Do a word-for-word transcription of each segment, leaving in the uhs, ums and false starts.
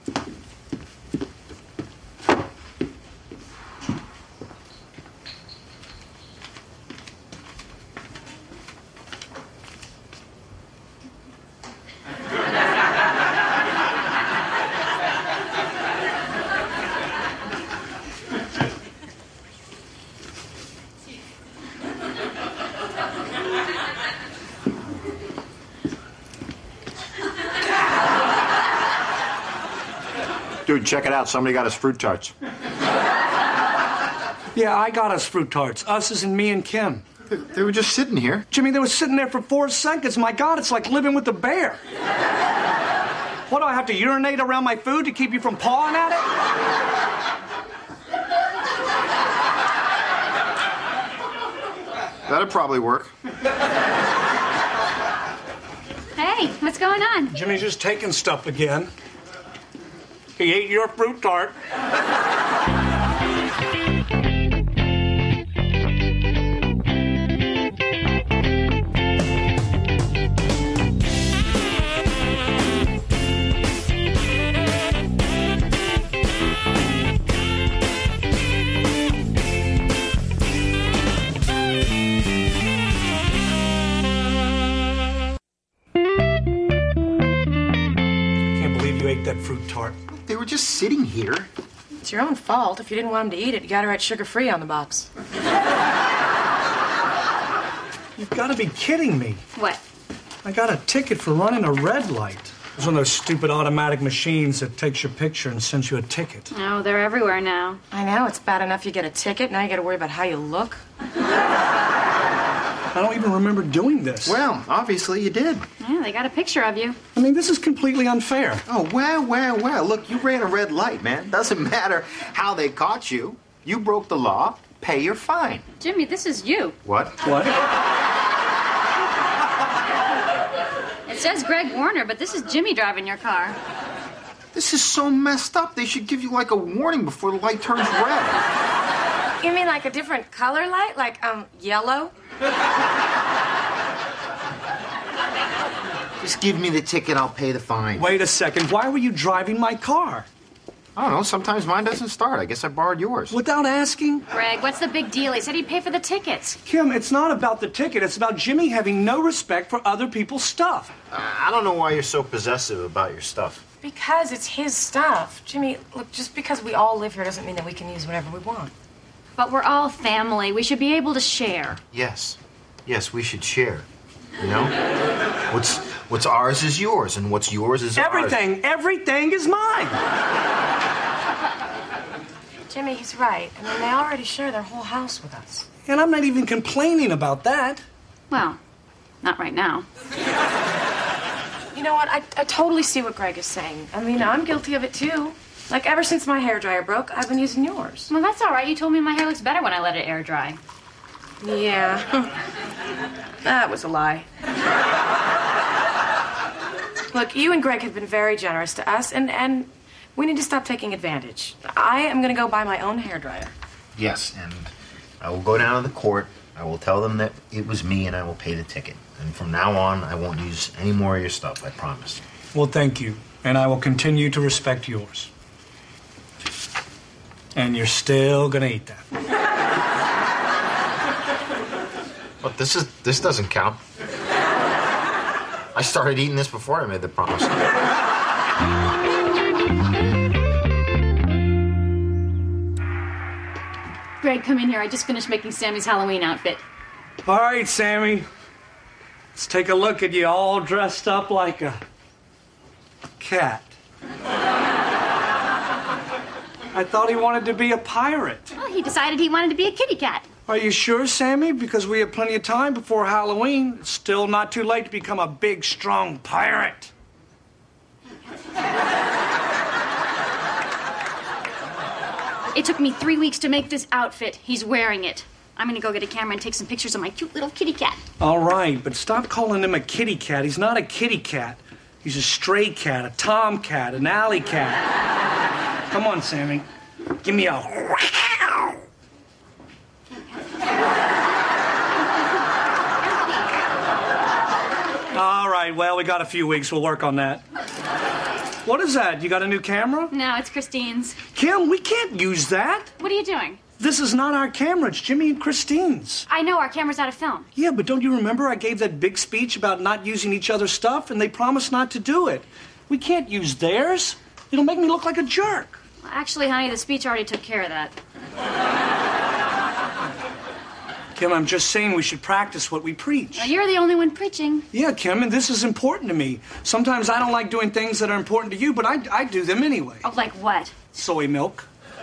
Dude, check it out. Somebody got us fruit tarts. Yeah, I got us fruit tarts. Us as in me and Kim. They, they were just sitting here. Jimmy, they were sitting there for four seconds. My God, it's like living with a bear. What, do I have to urinate around my food to keep you from pawing at it? That'd probably work. Hey, what's going on? Jimmy's just taking stuff again. He ate your fruit tart. That fruit tart. They were just sitting here. It's your own fault. If you didn't want him to eat it, you gotta write sugar-free on the box. You've got to be kidding me. What? I got a ticket for running a red light. It's one of those stupid automatic machines that takes your picture and sends you a ticket. Oh, they're everywhere now. I know. It's bad enough you get a ticket. Now you gotta worry about how you look. I don't even remember doing this. Well, obviously you did. Yeah, they got a picture of you. I mean, this is completely unfair. Oh, well, well, well. Look, you ran a red light, man. Doesn't matter how they caught you. You broke the law. Pay your fine. Jimmy, this is you. What? What? It says Greg Warner, but this is Jimmy driving your car. This is so messed up. They should give you, like, a warning before the light turns red. You mean like a different color light? Like, um, yellow? Just give me the ticket, I'll pay the fine. Wait a second. Why were you driving my car? I don't know. Sometimes mine doesn't start. I guess I borrowed yours. Without asking? Greg, what's the big deal? He said he'd pay for the tickets. Kim, it's not about the ticket. It's about Jimmy having no respect for other people's stuff. Uh, I don't know why you're so possessive about your stuff. Because it's his stuff. Jimmy, look, just because we all live here doesn't mean that we can use whatever we want. But we're all family. We should be able to share. Yes. Yes, we should share. You know? What's what's ours is yours, and what's yours is everything, ours. Everything is mine. Jimmy, he's right. I mean, they already share their whole house with us. And I'm not even complaining about that. Well, not right now. You know what? I, I totally see what Greg is saying. I mean, I'm guilty of it, too. Like, ever since my hairdryer broke, I've been using yours. Well, that's all right. You told me my hair looks better when I let it air dry. Yeah. That was a lie. Look, you and Greg have been very generous to us, and, and we need to stop taking advantage. I am going to go buy my own hairdryer. Yes, and I will go down to the court. I will tell them that it was me, and I will pay the ticket. And from now on, I won't use any more of your stuff, I promise. Well, thank you. And I will continue to respect yours. And you're still gonna eat that. But this is this doesn't count. I started eating this before I made the promise. Greg, come in here. I just finished making Sammy's Halloween outfit. All right, Sammy. Let's take a look at you all dressed up like a cat. I thought he wanted to be a pirate. Well, he decided he wanted to be a kitty cat. Are you sure, Sammy? Because we have plenty of time before Halloween. It's still not too late to become a big, strong pirate. It took me three weeks to make this outfit. He's wearing it. I'm gonna go get a camera and take some pictures of my cute little kitty cat. All right, but stop calling him a kitty cat. He's not a kitty cat. He's a stray cat, a tomcat, an alley cat. Come on, Sammy. Give me a wow. All right, well, we got a few weeks. We'll work on that. What is that? You got a new camera? No, it's Christine's. Kim, we can't use that. What are you doing? This is not our camera. It's Jimmy and Christine's. I know, our camera's out of film. Yeah, but don't you remember I gave that big speech about not using each other's stuff, and they promised not to do it? We can't use theirs. It'll make me look like a jerk. Well, actually, honey, the speech already took care of that. Kim, I'm just saying we should practice what we preach. Well, you're the only one preaching. Yeah, Kim, and this is important to me. Sometimes I don't like doing things that are important to you, but I, I do them anyway. Oh, like what? Soy milk.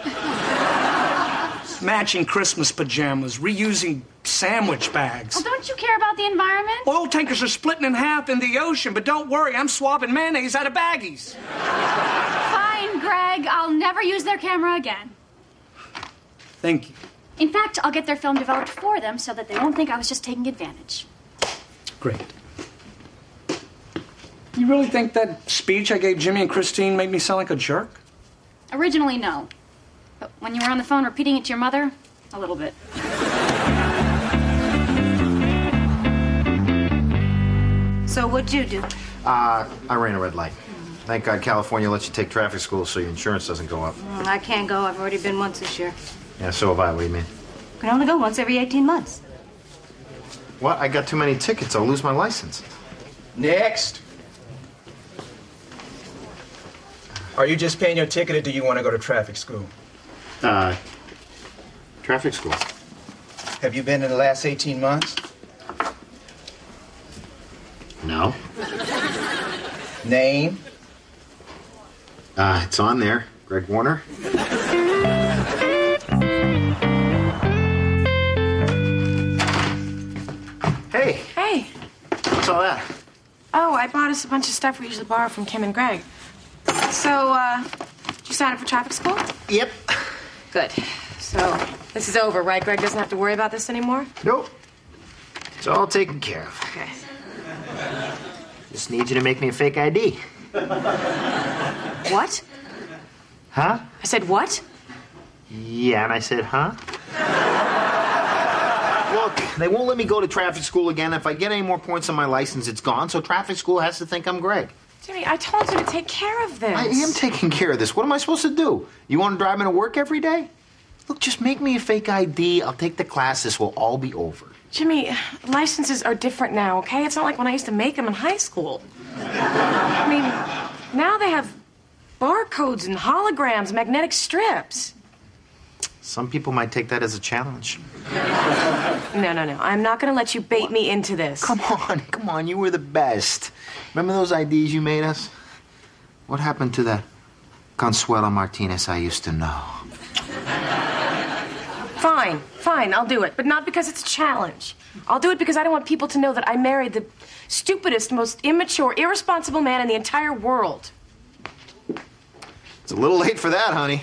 Matching Christmas pajamas, reusing sandwich bags. Well, don't you care about the environment? Oil tankers are splitting in half in the ocean, but don't worry, I'm swapping mayonnaise out of baggies. Fine, Greg. I'll never use their camera again. Thank you. In fact, I'll get their film developed for them so that they won't think I was just taking advantage. Great. You really think that speech I gave Jimmy and Christine made me sound like a jerk? Originally, no. But when you were on the phone repeating it to your mother, a little bit. So what'd you do? Uh, I ran a red light. Thank God California lets you take traffic school so your insurance doesn't go up. Mm, I can't go. I've already been once this year. Yeah, so have I. What do you mean? Can only go once every eighteen months. What? I got too many tickets. I'll lose my license. Next. Are you just paying your ticket or do you want to go to traffic school? Uh, traffic school. Have you been in the last eighteen months? No. Name? Uh, it's on there. Greg Warner. Hey, Hey. what's all that? Oh, I bought us a bunch of stuff we usually borrow from Kim and Greg. So, uh, did you sign up for traffic school? Yep. Good. So, this is over, right? Greg doesn't have to worry about this anymore? Nope. It's all taken care of. Okay. Just need you to make me a fake I D. What? Huh? I said what? Yeah, and I said, huh? Look, they won't let me go to traffic school again. If I get any more points on my license, it's gone. So traffic school has to think I'm Greg. Jimmy, I told you to take care of this. I am taking care of this. What am I supposed to do? You want to drive me to work every day? Look, just make me a fake I D. I'll take the class. This will all be over. Jimmy, licenses are different now, okay? It's not like when I used to make them in high school. I mean, now they have barcodes and holograms, magnetic strips. Some people might take that as a challenge. No, no, no. I'm not going to let you bait me into this. Come on, come on. You were the best. Remember those I Ds you made us? What happened to that Consuelo Martinez I used to know? Fine, fine, I'll do it. But not because it's a challenge. I'll do it because I don't want people to know that I married the stupidest, most immature, irresponsible man in the entire world. It's a little late for that, honey.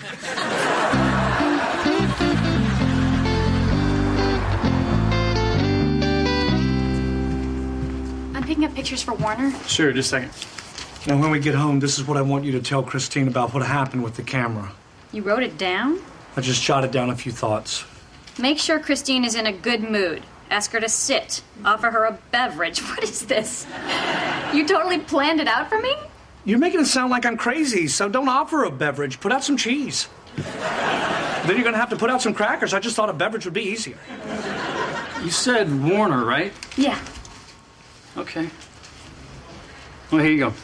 I'm picking up pictures for Warner. Sure, just a second. Now, when we get home, this is what I want you to tell Christine about what happened with the camera. You wrote it down? I just jotted down a few thoughts. Make sure Christine is in a good mood. Ask her to sit. Offer her a beverage. What is this? You totally planned it out for me? You're making it sound like I'm crazy, so don't offer a beverage. Put out some cheese. Then you're going to have to put out some crackers. I just thought a beverage would be easier. You said Warner, right? Yeah. Okay. Well, here you go.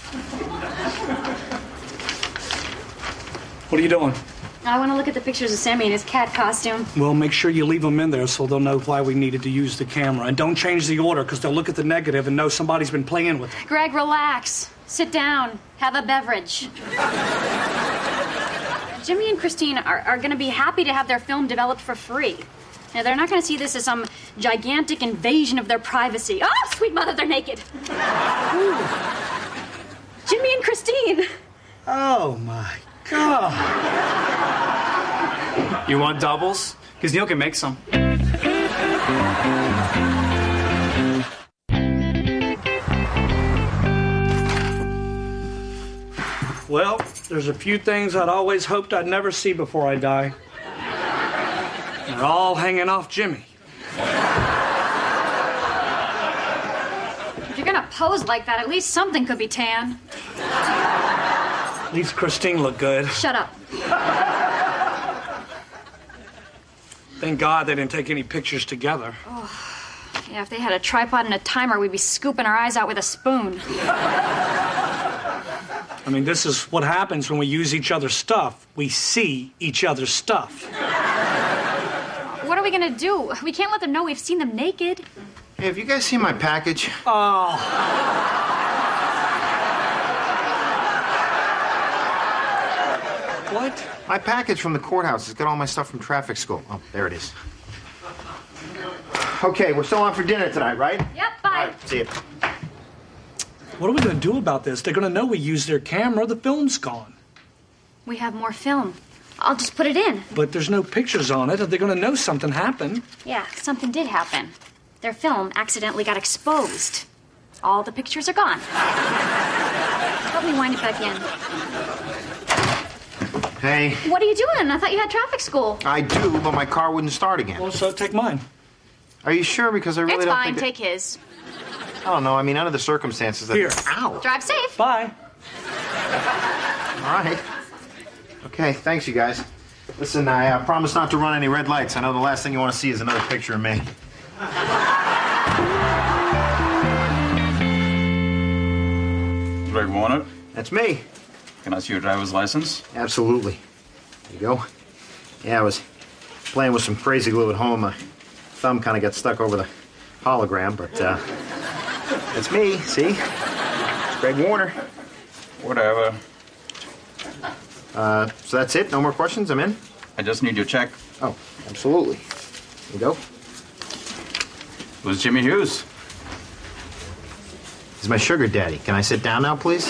What are you doing? I want to look at the pictures of Sammy in his cat costume. Well, make sure you leave them in there so they'll know why we needed to use the camera. And don't change the order, because they'll look at the negative and know somebody's been playing with it. Greg, relax. Sit down. Have a beverage. Jimmy and Christine are, are going to be happy to have their film developed for free. Now, they're not going to see this as some gigantic invasion of their privacy. Oh, sweet mother, they're naked. Ooh. Jimmy and Christine. Oh, my God. You want doubles? Because Neil can make some. Well, there's a few things I'd always hoped I'd never see before I die. They're all hanging off Jimmy. If you're going to pose like that, at least something could be tan. At least Christine looked good. Shut up. Thank God they didn't take any pictures together. Yeah, if they had a tripod and a timer, we'd be scooping our eyes out with a spoon. I mean, this is what happens when we use each other's stuff. We see each other's stuff. What are we gonna do? We can't let them know we've seen them naked. Hey, have you guys seen my package? Oh. What? My package from the courthouse. It's got all my stuff from traffic school. Oh, there it is. Okay, we're still on for dinner tonight, right? Yep, bye. All right, see you. What are we going to do about this? They're going to know we used their camera. The film's gone. We have more film. I'll just put it in. But there's no pictures on it. They're going to know something happened. Yeah, something did happen. Their film accidentally got exposed. All the pictures are gone. Help me wind it back in. Hey, What are you doing? I thought you had traffic school. I do, but my car wouldn't start again. Well, so take mine. Are you sure? Because I really It's don't fine. think... Take his. I don't know. I mean, under the circumstances that... Here. Ow! Drive safe. Bye. All right. Okay, thanks, you guys. Listen, I uh, promise not to run any red lights. I know the last thing you want to see is another picture of me. Greg Warner, That's me. can I see your driver's license? Absolutely. There you go. Yeah, I was playing with some crazy glue at home. My thumb kind of got stuck over the hologram, but uh, it's me, see? It's Greg Warner. Whatever. Uh, so that's it? No more questions? I'm in? I just need your check. Oh, absolutely. There you go. Who's Jimmy Hughes? He's my sugar daddy. Can I sit down now, please?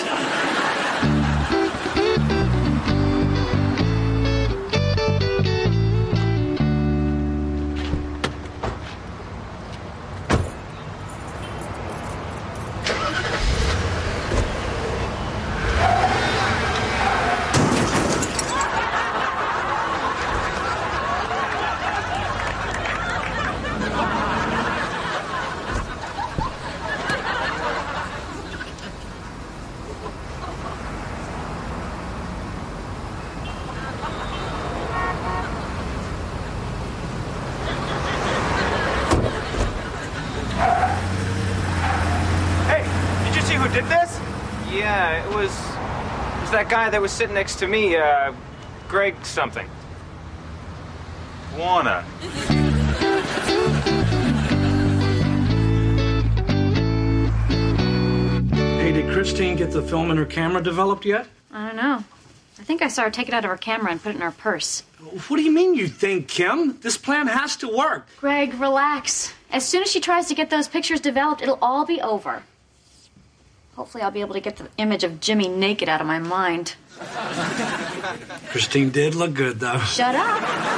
Did this? Yeah, it was. It was that guy that was sitting next to me, uh, Greg something. Warner. Hey, did Christine get the film and her camera developed yet? I don't know. I think I saw her take it out of her camera and put it in her purse. What do you mean you think, Kim? This plan has to work. Greg, relax. As soon as she tries to get those pictures developed, it'll all be over. Hopefully I'll be able to get the image of Jimmy naked out of my mind. Christine did look good, though. Shut up.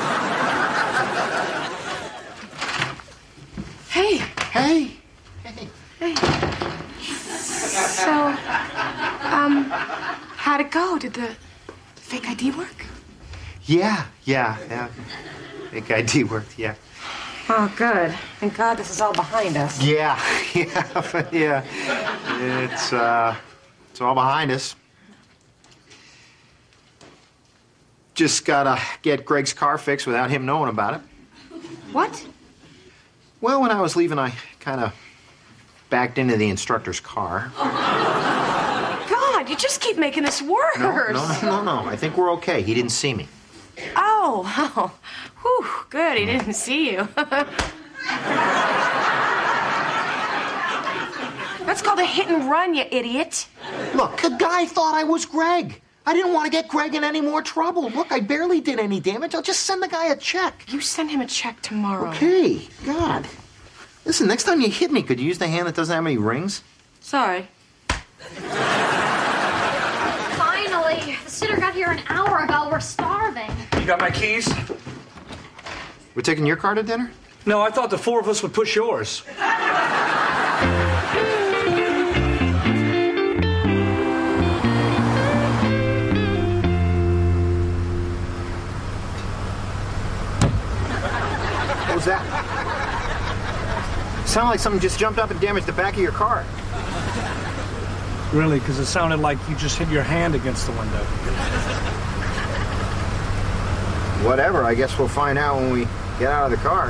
Hey, Hey! hey. So, um, how'd it go? Did the fake I D work? Yeah, yeah, yeah. Fake I D worked, yeah. Oh, good. Thank God this is all behind us. Yeah, yeah, but yeah. It's, uh, it's all behind us. Just gotta get Greg's car fixed without him knowing about it. What? Well, when I was leaving, I kind of backed into the instructor's car. God, you just keep making this worse. No, no, no, no, no. I think we're okay. He didn't see me. Oh, oh. Whew, good. He didn't see you. That's called a hit and run, you idiot. Look, the guy thought I was Greg. I didn't want to get Greg in any more trouble. Look, I barely did any damage. I'll just send the guy a check. You send him a check tomorrow. Okay, God. Listen, next time you hit me, could you use the hand that doesn't have any rings? Sorry. Finally. The sitter got here an hour ago. We're starving. You got my keys? We're taking your car to dinner? No, I thought the four of us would push yours. What was that? Sounded like something just jumped up and damaged the back of your car. Really, because it sounded like you just hit your hand against the window. Whatever, I guess we'll find out when we get out of the car.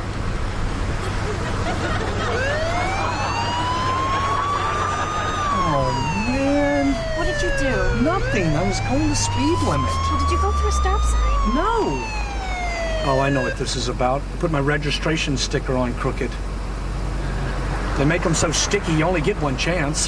Oh, man. What did you do? Nothing. I was going the speed limit. Well, did you go through a stop sign? No. Oh, I know what this is about. I put my registration sticker on crooked. They make them so sticky, you only get one chance.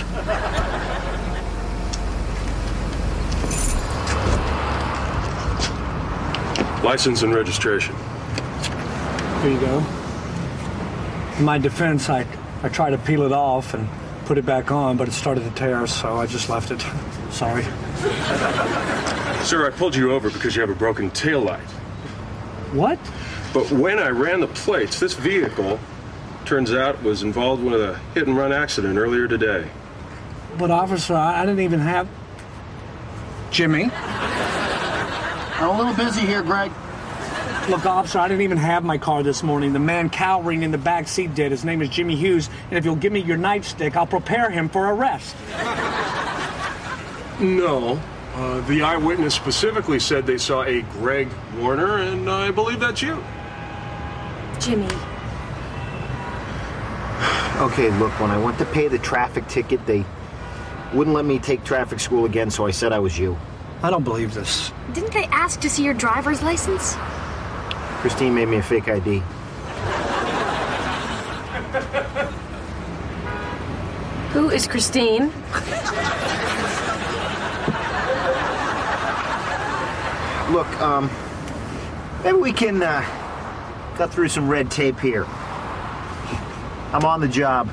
License and registration. Here you go. In my defense, I, I tried to peel it off and put it back on, but it started to tear, so I just left it. Sorry. Sir, I pulled you over because you have a broken taillight. What? But when I ran the plates, this vehicle, turns out, was involved with a hit-and-run accident earlier today. But, officer, I, I didn't even have... Jimmy? I'm a little busy here, Greg. Look, officer, I didn't even have my car this morning. The man cowering in the back seat did. His name is Jimmy Hughes, and if you'll give me your nightstick, I'll prepare him for arrest. No. Uh, the eyewitness specifically said they saw a Greg Warner, and I believe that's you. Jimmy. Okay, look, when I went to pay the traffic ticket, they wouldn't let me take traffic school again, so I said I was you. I don't believe this. Didn't they ask to see your driver's license? Christine made me a fake I D. Who is Christine? Look, um, maybe we can uh, cut through some red tape here. I'm on the job.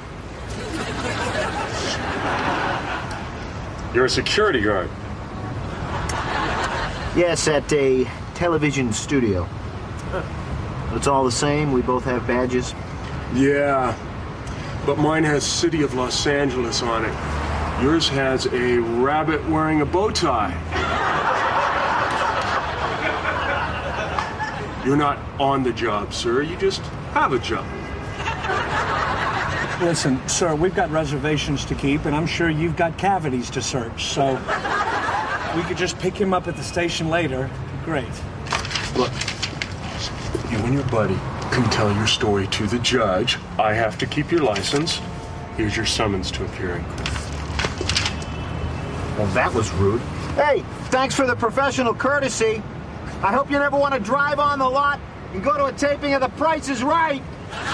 You're a security guard. Yes, at a television studio. But it's all the same. We both have badges. Yeah, but mine has City of Los Angeles on it. Yours has a rabbit wearing a bow tie. You're not on the job, sir. You just have a job. Listen, sir, we've got reservations to keep, and I'm sure you've got cavities to search, so we could just pick him up at the station later. Great. Look, you and your buddy can tell your story to the judge. I have to keep your license. Here's your summons to appear in court. Well, that was rude. Hey, thanks for the professional courtesy. I hope you never want to drive on the lot and go to a taping of The Price is Right.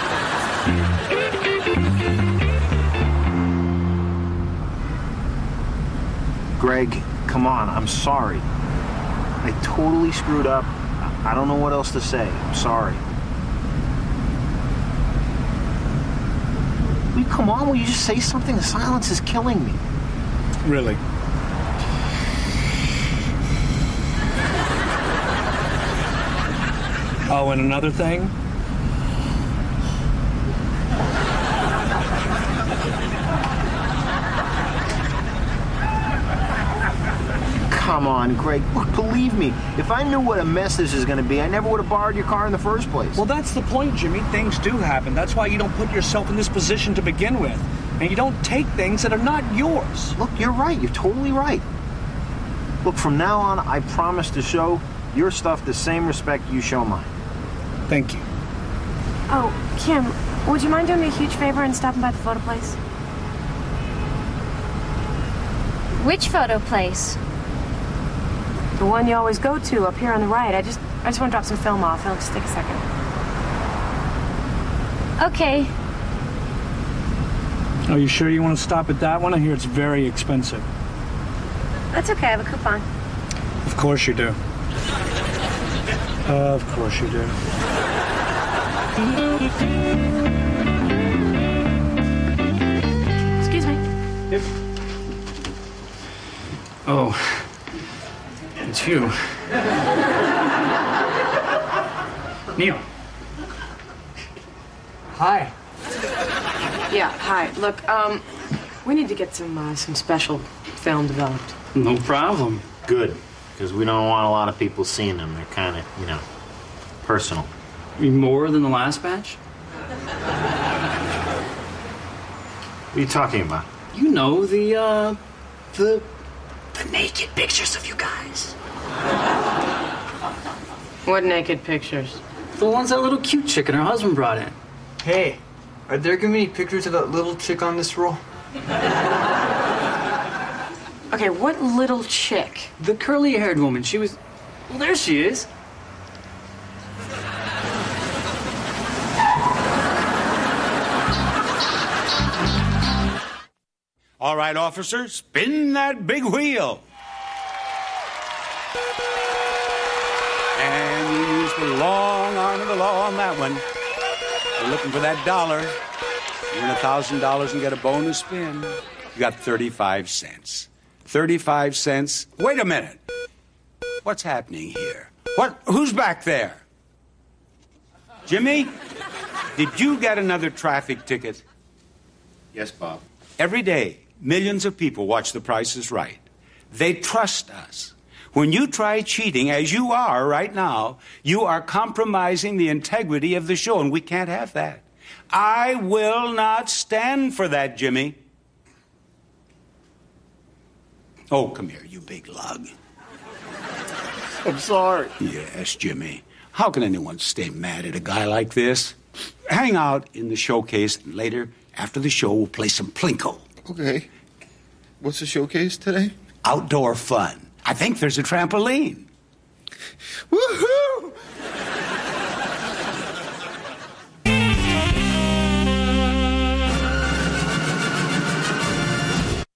Greg, come on, I'm sorry. I totally screwed up. I don't know what else to say. I'm sorry. Will you come on? Will you just say something? The silence is killing me. Really? Oh, and another thing? Come on, Greg. Look, believe me, if I knew what a mess this is going to be, I never would have borrowed your car in the first place. Well, that's the point, Jimmy. Things do happen. That's why you don't put yourself in this position to begin with. And you don't take things that are not yours. Look, you're right. You're totally right. Look, from now on, I promise to show your stuff the same respect you show mine. Thank you. Oh, Kim, would you mind doing me a huge favor and stopping by the photo place? Which photo place? The one you always go to up here on the right. I just I just want to drop some film off. It'll just take a second. Okay. Are you sure you want to stop at that one? I hear it's very expensive. That's okay. I have a coupon. Of course you do. Uh, of course you do. Excuse me. Yep. Oh, it's you. Neil. Hi. Yeah. Hi. Look, um, we need to get some uh, some special film developed. No problem. Good, because we don't want a lot of people seeing them. They're kind of, you know, personal. More than the last batch? What are you talking about? You know, the, uh, The, the naked pictures of you guys. What naked pictures? The ones that little cute chick and her husband brought in. Hey, are there gonna be any pictures of that little chick on this roll? Okay, what little chick? The curly-haired woman. She was... Well, there she is. All right, officer, spin that big wheel. And you use the long arm of the law on that one. You're looking for that dollar. You win a thousand dollars and get a bonus spin. You got thirty-five cents. thirty-five cents. Wait a minute. What's happening here? What? Who's back there? Jimmy? Did you get another traffic ticket? Yes, Bob. Every day, millions of people watch The Price is Right. They trust us. When you try cheating, as you are right now, you are compromising the integrity of the show, and we can't have that. I will not stand for that, Jimmy. Oh, come here, you big lug. I'm sorry. Yes, Jimmy. How can anyone stay mad at a guy like this? Hang out in the showcase, and later, after the show, we'll play some Plinko. Okay. What's the showcase today? Outdoor fun. I think there's a trampoline. Woohoo!